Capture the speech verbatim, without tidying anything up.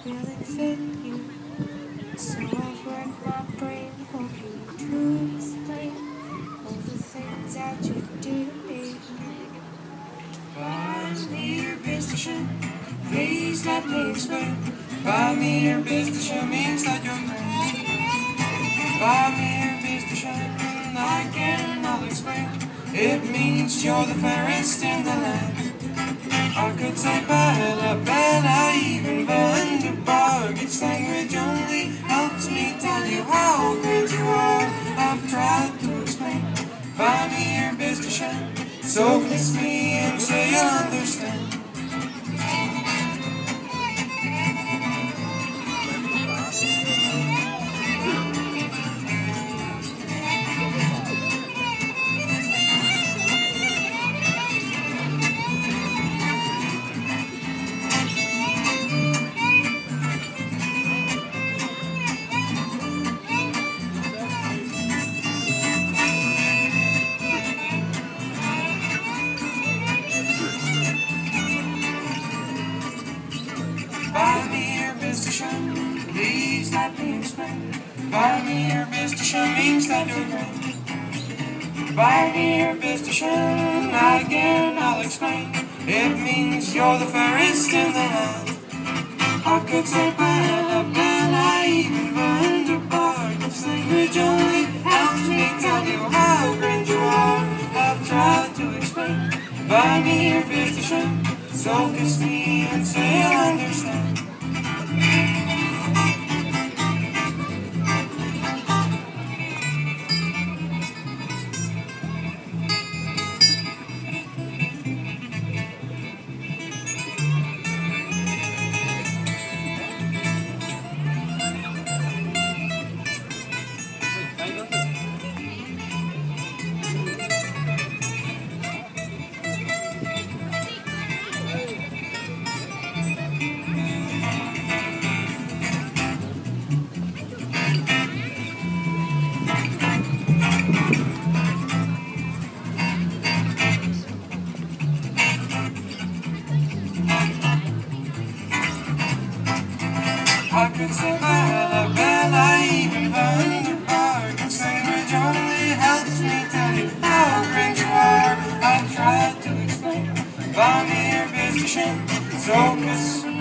really fit you. So I've worked my brain hoping to explain all the things that you do to me. Buy me your business shirt, please let me explain. Buy me your business shirt means that you're great. Buy me your business shirt, and I can I'll explain. It means you're the fairest in the land. I could say Bella, Bella, even Vanderbarg. Its language only helps me tell you how great you are. I've tried to explain. Buy me your business shirt, so kiss me and say you understand. Buy me your business shirt, please let me explain. Buy me your business shirt means that you're great. Buy me your business shirt, and again I'll explain. It means you're the fairest in the land. I could say Bella, Bella, even Vanderbarg. This language only helps me tell you how great you are. I've tried to explain. Buy me your business shirt, so kiss me and say I understand. I could say Bella, Bella, even Vanderbarg. This language only helps me tell you how great you are. I've tried to explain. Buy me your business shirt, so kiss me